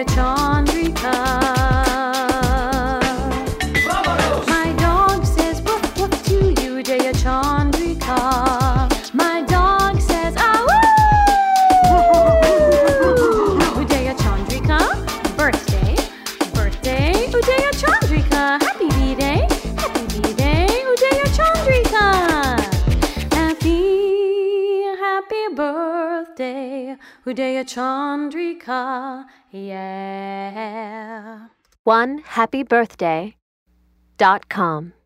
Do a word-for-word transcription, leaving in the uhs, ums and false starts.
Udaya Chandrika. My dog says woof woof to you, Udaya Chandrika. My dog says ah woo. Udaya Chandrika, birthday, birthday, Udaya Chandrika. Happy B-Day, happy B-Day, Udaya Chandrika. Happy, happy birthday, Udaya Chandrika, yeah. one happy birthday dot com